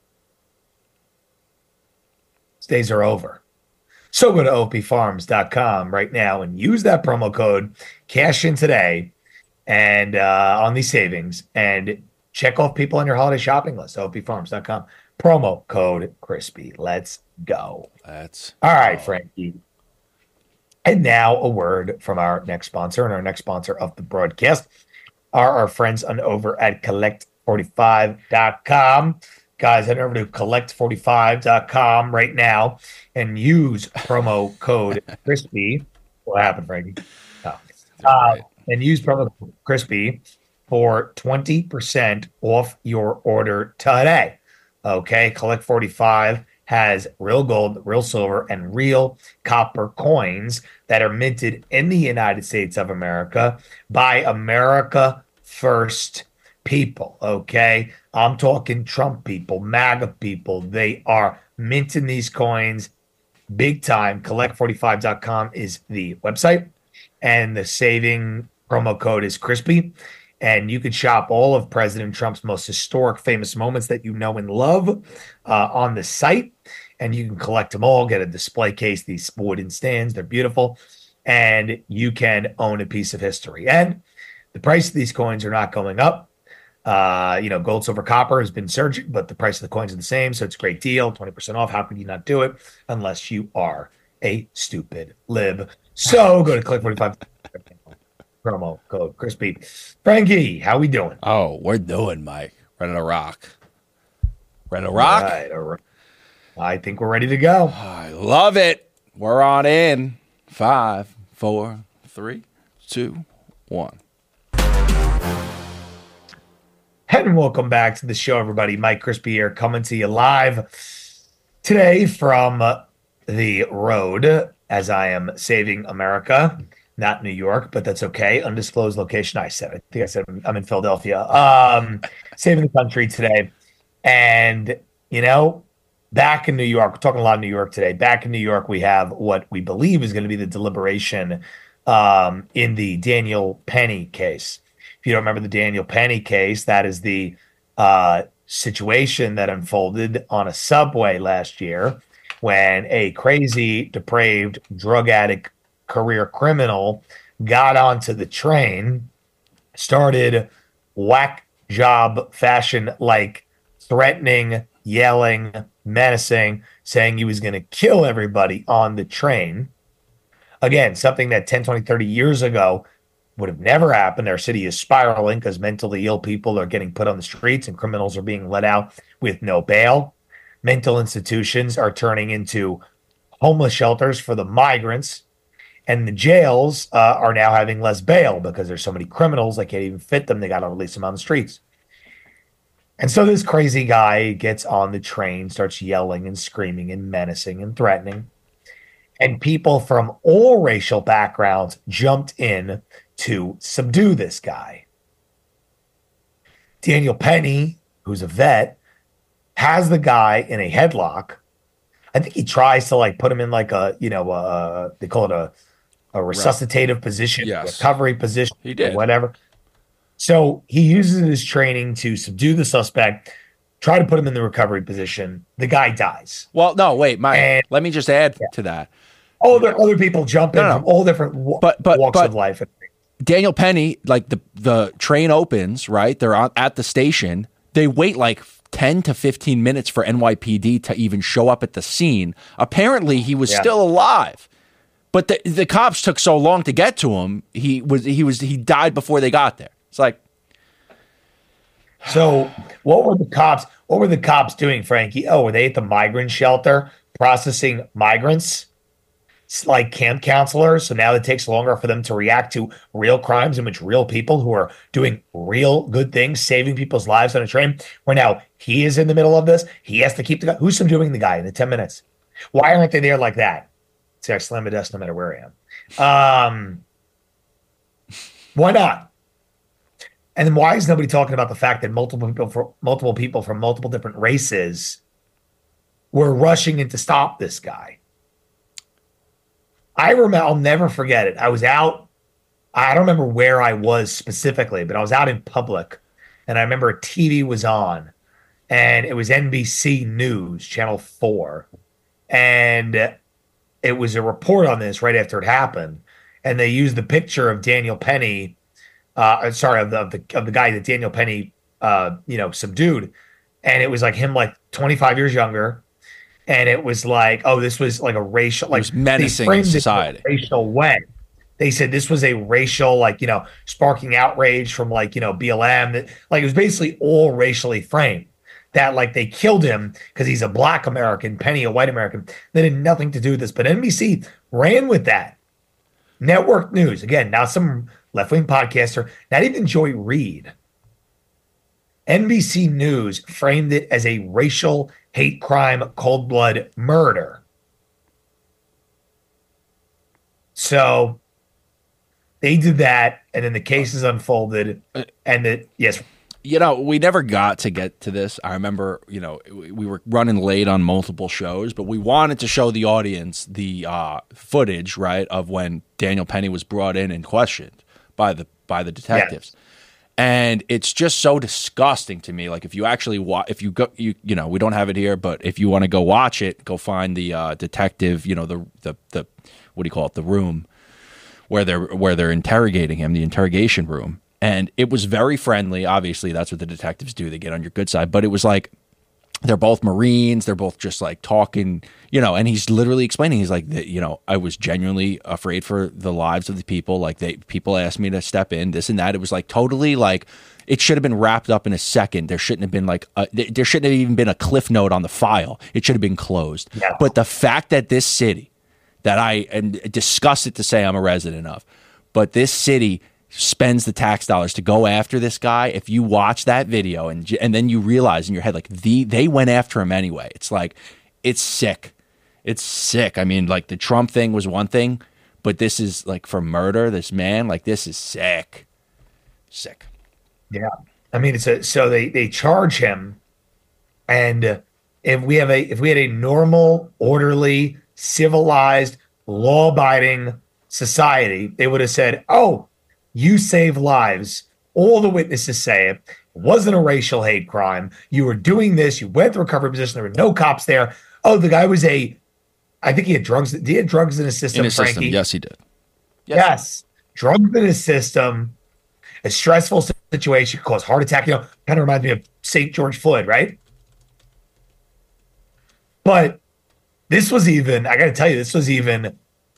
Those days are over. So go to O F B farms dot com right now and use that promo code, cash in today, and uh, on these savings, and check off people on your holiday shopping list. O F B farms dot com. Promo code Crispy. Let's go. That's all right, Frankie. And now a word from our next sponsor, and our next sponsor of the broadcast are our friends on over at collect forty-five dot com. Guys, head over to collect forty-five dot com right now and use promo code Crispy. What happened, Frankie? Oh. Uh, and use promo code Crispy for twenty percent off your order today. Okay, Collect forty-five has real gold, real silver, and real copper coins that are minted in the United States of America by America First people. Okay, I'm talking Trump people, MAGA people. They are minting these coins big time. collect forty-five dot com is the website, and the saving promo code is Crispy. And you can shop all of President Trump's most historic, famous moments that you know and love uh, on the site. And you can collect them all, get a display case, these wooden stands. They're beautiful. And you can own a piece of history. And the price of these coins are not going up. Uh, you know, gold, silver, copper has been surging, but the price of the coins are the same. So it's a great deal, twenty percent off. How could you not do it unless you are a stupid lib? So go to collect forty-five. Promo code Crispy. Frankie, how we doing? Oh, we're doing, Mike. Ready to rock. Ready to rock? All right, all right. I think we're ready to go. I love it. We're on in. Five, four, three, two, one. And welcome back to the show, everybody. Mike Crispy here, coming to you live today from uh, the road as I am saving America. Not New York, but that's okay. Undisclosed location. I said, I think I said I'm in Philadelphia. Um, saving the country today. And, you know, back in New York, we're talking a lot of New York today. Back in New York, we have what we believe is going to be the deliberation um, in the Daniel Penny case. If you don't remember the Daniel Penny case, that is the uh, situation that unfolded on a subway last year when a crazy, depraved, drug addict career criminal got onto the train, started whack job fashion, like threatening, yelling, menacing, saying he was going to kill everybody on the train. Again, something that ten, twenty, thirty years ago would have never happened. Our city is spiraling because mentally ill people are getting put on the streets and criminals are being let out with no bail. Mental institutions are turning into homeless shelters for the migrants. And the jails uh, are now having less bail because there's so many criminals, they can't even fit them. They got to release them on the streets. And so this crazy guy gets on the train, starts yelling and screaming and menacing and threatening. And people from all racial backgrounds jumped in to subdue this guy. Daniel Penny, who's a vet, has the guy in a headlock. I think he tries to like put him in like a, you know, uh, they call it a, a resuscitative right. position, yes. recovery position, he did. or whatever. So he uses his training to subdue the suspect, try to put him in the recovery position. The guy dies. Well, no, wait, Mike, and, let me just add yeah. to that. Oh, there are other people jump in no, no. from all different w- but, but, walks but, of life. Daniel Penny, like the, the train opens, right? They're on, at the station. They wait like ten to fifteen minutes for N Y P D to even show up at the scene. Apparently he was yeah. still alive, but the, the cops took so long to get to him. He was, he was, he died before they got there. It's like, so what were the cops, what were the cops doing, Frankie? Oh, were they at the migrant shelter processing migrants? It's like camp counselors. So now it takes longer for them to react to real crimes in which real people who are doing real good things, saving people's lives on a train, where now he is in the middle of this. He has to keep the guy. Who's subduing the guy in the ten minutes? Why aren't they there like that? See, I slam a desk no matter where I am. Um, why not? And then why is nobody talking about the fact that multiple people, for, multiple people from multiple different races were rushing in to stop this guy? I remember, I'll never forget it. I was out, I don't remember where I was specifically, but I was out in public, and I remember T V was on, and it was N B C News, Channel four, and it was a report on this right after it happened, and they used the picture of Daniel Penny, uh, sorry, of the, of the of the guy that Daniel Penny, uh, you know, subdued, and it was like him, like twenty-five years younger. And it was like, oh, this was like a racial, like it was menacing society, it in a racial way. They said this was a racial, like, you know, sparking outrage from like, you know, B L M. That, like, it was basically all racially framed. That like they killed him because he's a black American, Penny a white American. That had nothing to do with this. But N B C ran with that. Network news again. Now some left wing podcaster, not even Joy Reid. N B C News framed it as a racial hate crime, cold blood murder. So they did that, and then the cases unfolded, and it, yes. You know, we never got to get to this. I remember, you know, we were running late on multiple shows, but we wanted to show the audience the uh, footage, right, of when Daniel Penny was brought in and questioned by the by the detectives. Yes. And it's just so disgusting to me. Like, if you actually watch, if you go, you you know, we don't have it here, but if you want to go watch it, go find the uh, detective. You know, the the the what do you call it? The room where they're where they're interrogating him, the interrogation room. And it was very friendly. Obviously, that's what the detectives do. They get on your good side. But it was like, they're both Marines. They're both just like talking, you know, and he's literally explaining. He's like, you know, I was genuinely afraid for the lives of the people. Like, they people asked me to step in, this and that. It was like totally like, it should have been wrapped up in a second. There shouldn't have been like, a, there shouldn't have even been a cliff note on the file. It should have been closed. Yeah. But the fact that this city, that I am disgusted to say I'm a resident of, but this city spends the tax dollars to go after this guy. If you watch that video and and then you realize in your head, like, the they went after him anyway. It's like, it's sick. It's sick. I mean, like, the Trump thing was one thing, but this is like for murder, this man, like, this is sick. Sick. Yeah. I mean, it's a, so they, they charge him, and if we have a, if we had a normal, orderly, civilized, law-abiding society, they would have said, oh, you save lives. All the witnesses say it. It wasn't a racial hate crime. You were doing this. You went to recovery position. There were no cops there. Oh, the guy was a, I think he had drugs. Did he have drugs in his system, in his Frankie? system. Yes, he did. Yes. yes. Drugs in his system. A stressful situation caused heart attack. You know, kind of reminds me of Saint George Floyd, right? But this was even, I got to tell you, this was even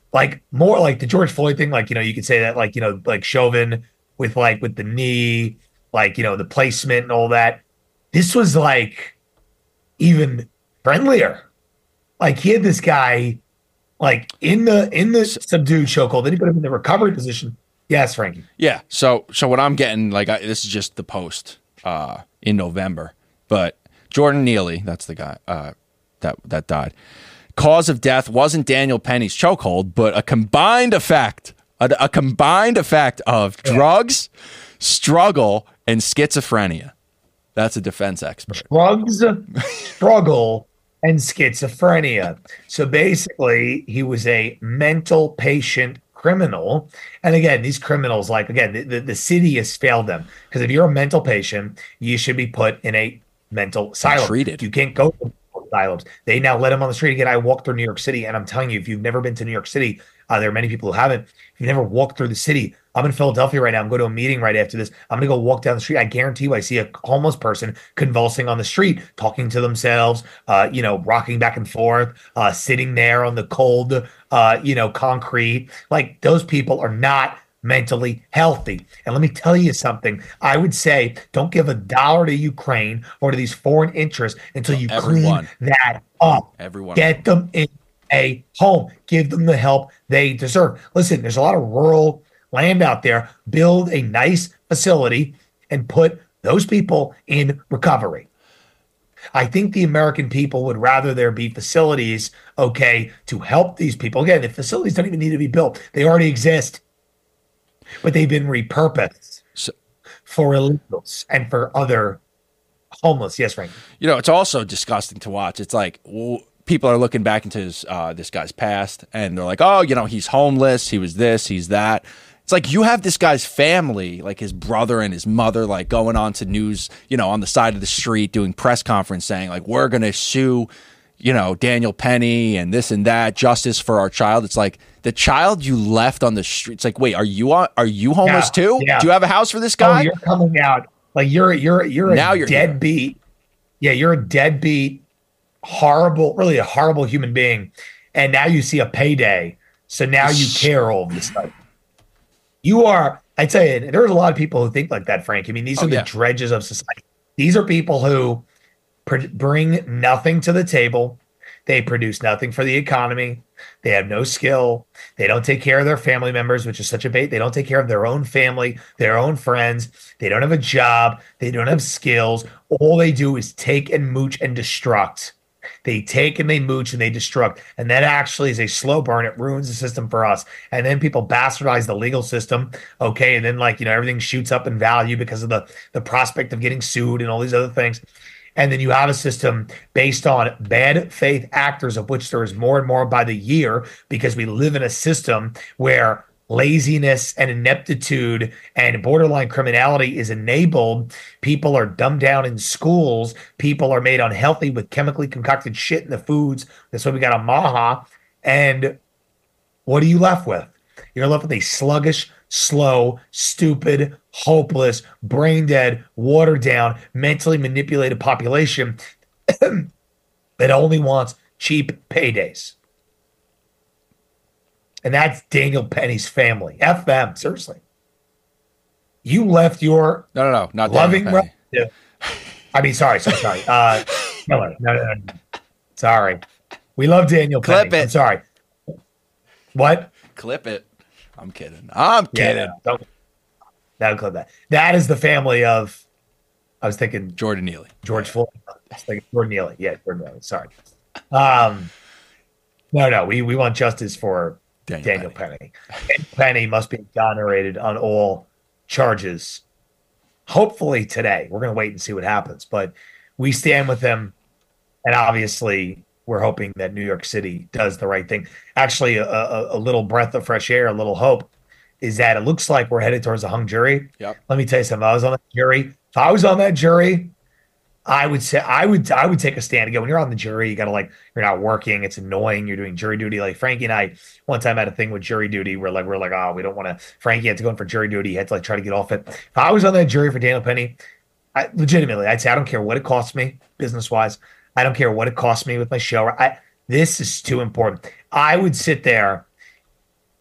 like more like the George Floyd thing. Like, you know, you could say that, like, you know, like Chauvin with like with the knee, like, you know, the placement and all that. This was like even friendlier. Like, he had this guy like in the in the subdued chokehold. Then he put him in the recovery position. Yes, Frankie. Yeah. So so what I'm getting, like, I, this is just the post uh, in November, but Jordan Neely, that's the guy uh, that that died. Cause of death wasn't Daniel Penny's chokehold, but a combined effect, a, a combined effect of yeah. drugs, struggle, and schizophrenia. That's a defense expert. Drugs, struggle, and schizophrenia. So basically, he was a mental patient criminal. And again, these criminals, like, again, the, the, the city has failed them. Because if you're a mental patient, you should be put in a mental asylum. Treated. You can't go to asylums. They now let him on the street again. I walked through New York City, and I'm telling you, if you've never been to New York City, uh, there are many people who haven't. If you've never walked through the city, I'm in Philadelphia right now. I'm going to a meeting right after this. I'm going to go walk down the street. I guarantee you, I see a homeless person convulsing on the street, talking to themselves, uh, you know, rocking back and forth, uh, sitting there on the cold, uh, you know, concrete. Like, those people are not mentally healthy. And let me tell you something. I would say don't give a dollar to Ukraine or to these foreign interests until you Everyone. clean that up. Everyone. Get them in a home. Give them the help they deserve. Listen, there's a lot of rural land out there. Build a nice facility and put those people in recovery. I think the American people would rather there be facilities, okay, to help these people. Again, the facilities don't even need to be built. They already exist. But they've been repurposed so, for illegals and for other homeless. Yes, Frank. You know, it's also disgusting to watch. It's like, well, people are looking back into his, uh, this guy's past, and they're like, oh, you know, he's homeless. He was this, he's that. It's like, you have this guy's family, like his brother and his mother, like going on to news, you know, on the side of the street doing press conference saying, like, we're going to sue, you know, Daniel Penny and this and that, justice for our child. It's like, the child you left on the street. It's like, wait, are you on, are you homeless yeah, too? Yeah. Do you have a house for this guy? Oh, you're coming out like you're you're you're now a you're deadbeat. Yeah, you're a deadbeat, horrible, really a horrible human being. And now you see a payday. So now you care all of this stuff. You are, I tell you, there's a lot of people who think like that, Frank. I mean, these oh, are the yeah. dredges of society. These are people who pr- bring nothing to the table. They produce nothing for the economy. They have no skill. They don't take care of their family members, which is such a bait. They don't take care of their own family, their own friends. They don't have a job. They don't have skills. All they do is take and mooch and destruct. They take and they mooch and they destruct. And that actually is a slow burn. It ruins the system for us. And then people bastardize the legal system. Okay. And then, like, you know, everything shoots up in value because of the, the prospect of getting sued and all these other things. And then you have a system based on bad faith actors, of which there is more and more by the year, because we live in a system where laziness and ineptitude and borderline criminality is enabled. People are dumbed down in schools. People are made unhealthy with chemically concocted shit in the foods. That's why we got a Maha. And what are you left with? You're left with a sluggish, slow, stupid, hopeless, brain dead, watered down, mentally manipulated population that only wants cheap paydays. And that's Daniel Penny's family. F them, seriously. You left your no, no, no, not loving Daniel relative. I mean, sorry, sorry, sorry. Uh, Miller. No, no, no. Sorry. We love Daniel Clip Penny. it. I'm sorry. What? Clip it. I'm kidding. I'm kidding. Yeah, no, don't, don't clip that. That is the family of, I was thinking Jordan Neely. George Floyd. I was thinking Jordan Neely. Yeah, Jordan Neely. Sorry. Um, no, no, we, we want justice for Daniel, Daniel Penny. Penny. Daniel Penny must be exonerated on all charges. Hopefully today. We're going to wait and see what happens. But we stand with him, and obviously we're hoping that New York City does the right thing. Actually, a, a, a little breath of fresh air, a little hope, is that it looks like we're headed towards a hung jury. Yep. Let me tell you something. If I was on that jury, if I was on that jury, I would say I would I would take a stand. Again, when you're on the jury, you gotta, like, you're not working. It's annoying. You're doing jury duty. Like Frankie and I one time had a thing with jury duty where like we're like, oh, we don't want to. Frankie had to go in for jury duty. He had to like try to get off it. If I was on that jury for Daniel Penny, I, legitimately, I'd say I don't care what it costs me business wise. I don't care what it costs me with my show. I, this is too important. I would sit there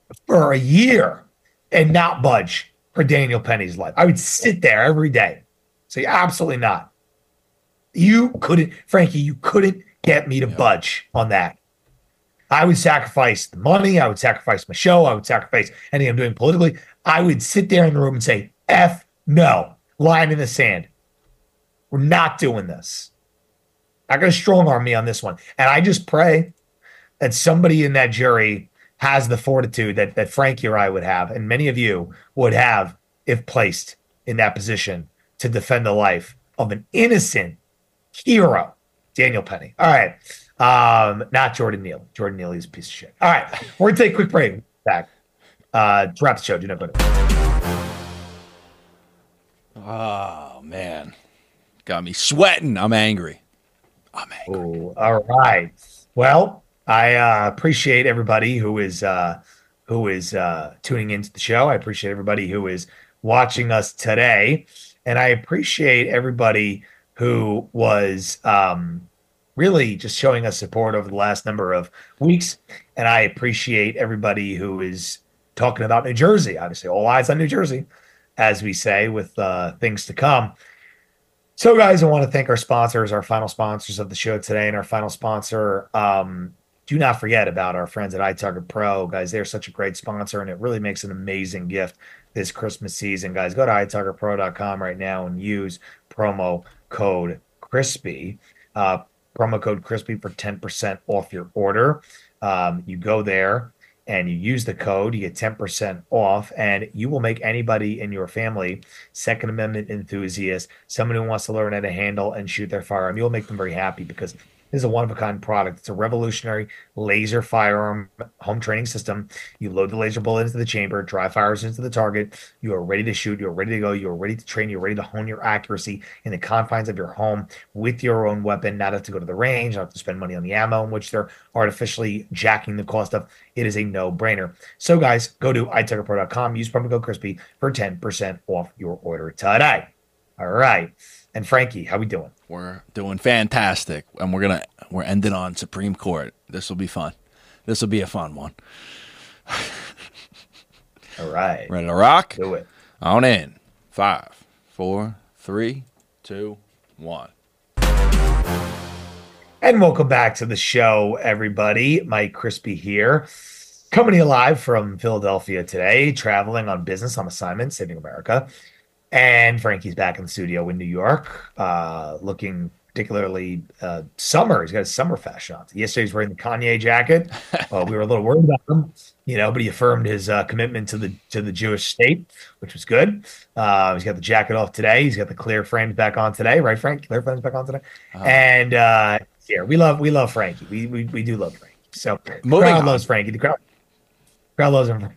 for a year and not budge for Daniel Penny's life. I would sit there every day, say, absolutely not. You couldn't, Frankie, you couldn't get me to yeah. budge on that. I would sacrifice the money. I would sacrifice my show. I would sacrifice anything I'm doing politically. I would sit there in the room and say, F no, line in the sand. We're not doing this. Not going to strong arm me on this one. And I just pray that somebody in that jury has the fortitude that, that Frankie or I would have, and many of you would have if placed in that position to defend the life of an innocent hero, Daniel Penny. All right. Um, not Jordan Neely. Jordan Neely is a piece of shit. All right. We're going to take a quick break. Back. Uh, to wrap the show. Do not go to. Oh, man. Got me sweating. I'm angry. I'm angry. Ooh, all right. Well, I uh, appreciate everybody who is uh, who is uh, tuning into the show. I appreciate everybody who is watching us today. And I appreciate everybody who was um, really just showing us support over the last number of weeks. And I appreciate everybody who is talking about New Jersey. Obviously, all eyes on New Jersey, as we say, with uh, things to come. So, guys, I want to thank our sponsors, our final sponsors of the show today, and our final sponsor. Um, do not forget about our friends at iTarget Pro. Guys, they're such a great sponsor, and it really makes an amazing gift this Christmas season. Guys, go to i target pro dot com right now and use promo code Crispy. Uh, promo code Crispy for ten percent off your order. Um, you go there and you use the code, you get ten percent off, and you will make anybody in your family Second Amendment enthusiast, someone who wants to learn how to handle and shoot their firearm. You'll make them very happy because this is a one-of-a-kind product. It's a revolutionary laser firearm home training system. You load the laser bullet into the chamber, dry fires into the target. You are ready to shoot. You're ready to go. You're ready to train. You're ready to hone your accuracy in the confines of your home with your own weapon. Not have to go to the range, not have to spend money on the ammo in which they're artificially jacking the cost of. It is a no-brainer. So, guys, go to i target pro dot com. Use promo code Crispy for ten percent off your order today. All right. And Frankie, how we doing? We're doing fantastic, and we're gonna we're ending on Supreme Court. This will be fun. This will be a fun one. All right, ready to rock? Do it. On in. Five, four, three, two, one. And welcome back to the show, everybody. Mike Crispy here, coming to you live from Philadelphia today, traveling on business on assignment, saving America. And Frankie's back in the studio in New York, uh, looking particularly uh, summer. He's got his summer fashion on. Yesterday he's wearing the Kanye jacket. Uh, we were a little worried about him, you know, but he affirmed his uh, commitment to the to the Jewish state, which was good. Uh, he's got the jacket off today. He's got the clear frames back on today, right, Frank? Clear frames back on today. Uh-huh. And uh, yeah, we love we love Frankie. We we we do love Frankie. So the crowd loves Frankie. The crowd, crowd loves him.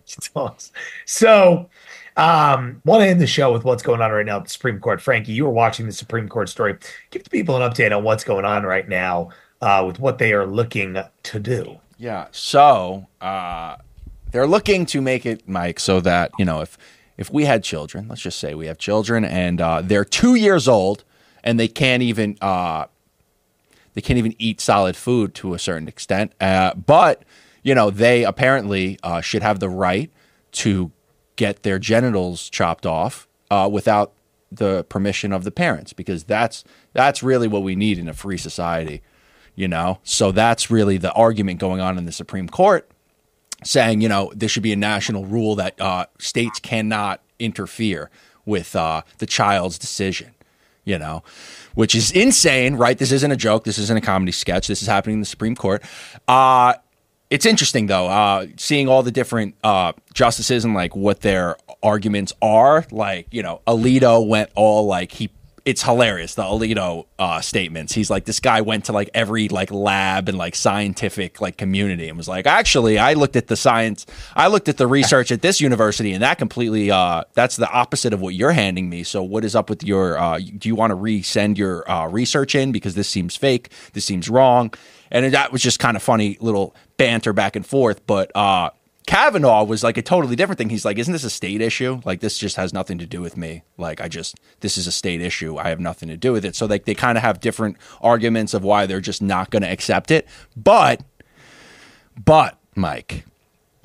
So. Um, want to end the show with what's going on right now at the Supreme Court. Frankie, you were watching the Supreme Court story. Give the people an update on what's going on right now uh, with what they are looking to do. Yeah, so uh, they're looking to make it, Mike, so that, you know, if if we had children, let's just say we have children, and uh, they're two years old, and they can't even uh, they can't even eat solid food to a certain extent, uh, but you know, they apparently uh, should have the right to get their genitals chopped off uh, without the permission of the parents, because that's that's really what we need in a free society, you know? So that's really the argument going on in the Supreme Court, saying, you know, there should be a national rule that uh, states cannot interfere with uh, the child's decision, you know, which is insane, right? This isn't a joke. This isn't a comedy sketch. This is happening in the Supreme Court. Uh It's interesting, though, uh, seeing all the different uh, justices and like what their arguments are. Like, you know, Alito went all like he. It's hilarious, the Alito uh, statements. He's like, this guy went to like every like lab and like scientific like community and was like, actually, I looked at the science, I looked at the research at this university, and that completely uh, that's the opposite of what you're handing me. So what is up with your? Uh, do you want to resend your uh, research in, because this seems fake, this seems wrong? And that was just kind of funny little banter back and forth. But uh, Kavanaugh was like a totally different thing. He's like, isn't this a state issue? Like, this just has nothing to do with me. Like, I just, this is a state issue. I have nothing to do with it. So like, they kind of have different arguments of why they're just not going to accept it. But, but Mike,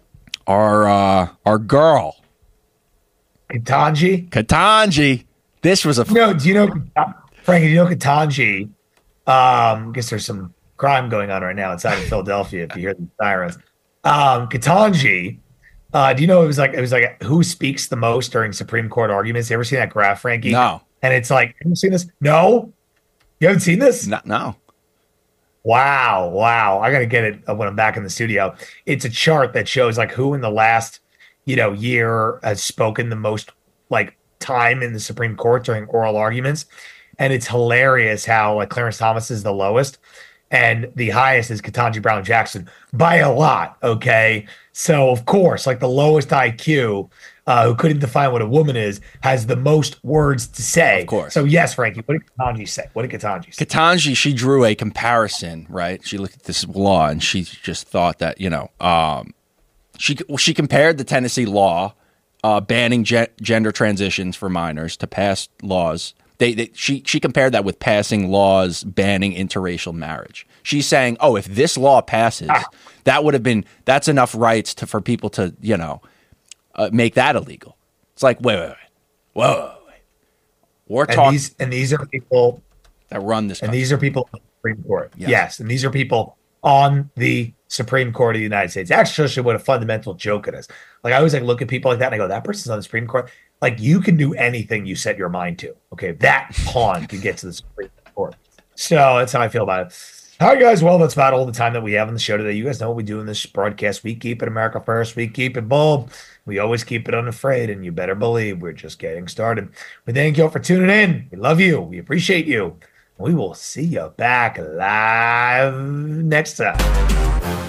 our uh, our girl Ketanji. Ketanji. This was a f- No, do you know Frankie? Do you know Ketanji? Um, I guess there's some crime going on right now inside of Philadelphia. If you hear the sirens, um, Ketanji. Uh, do you know it was like it was like who speaks the most during Supreme Court arguments? You ever seen that graph, Frankie? No. And it's like, have you seen this? No, you haven't seen this? no, no. Wow, wow! I gotta get it when I'm back in the studio. It's a chart that shows like who in the last, you know, year has spoken the most like time in the Supreme Court during oral arguments, and it's hilarious how like Clarence Thomas is the lowest, and the highest is Ketanji Brown Jackson by a lot. Okay, so of course, like the lowest I Q, uh, who couldn't define what a woman is, has the most words to say. Of course. So yes, Frankie, what did Ketanji say? What did Ketanji say? Ketanji, she drew a comparison, right? She looked at this law and she just thought that, you know, um, she she compared the Tennessee law uh, banning ge- gender transitions for minors to past laws. They, they she she compared that with passing laws banning interracial marriage. She's saying, oh, if this law passes, ah. that would have been that's enough rights to for people to, you know, uh, make that illegal. It's like, wait, wait, wait, whoa, whoa, wait. We're and talking these and these are people that run this, and country. These are people on the Supreme Court. Yes. yes, and these are people on the Supreme Court of the United States. Actually, what a fundamental joke it is. Like I always like look at people like that and I go, that person's on the Supreme Court. Like you can do anything you set your mind to. Okay, that pawn can get to the Supreme Court. So that's how I feel about it. All right, guys. Well, that's about all the time that we have on the show today. You guys know what we do in this broadcast. We keep it America first. We keep it bold. We always keep it unafraid. And you better believe we're just getting started. We thank you all for tuning in. We love you. We appreciate you. We will see you back live next time.